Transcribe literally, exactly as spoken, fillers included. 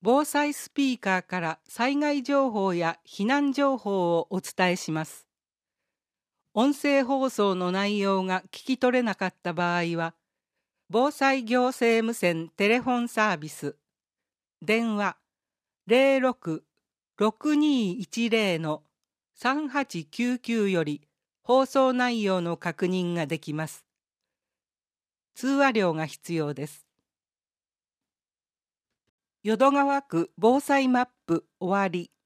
防災スピーカーから災害情報や避難情報をお伝えします。音声放送の内容が聞き取れなかった場合は、防災行政無線テレフォンサービス、電話 ゼロろく ろくにいちゼロ のさんはちきゅうきゅうより放送内容の確認ができます。通話料が必要です。淀川区防災マップ終わり。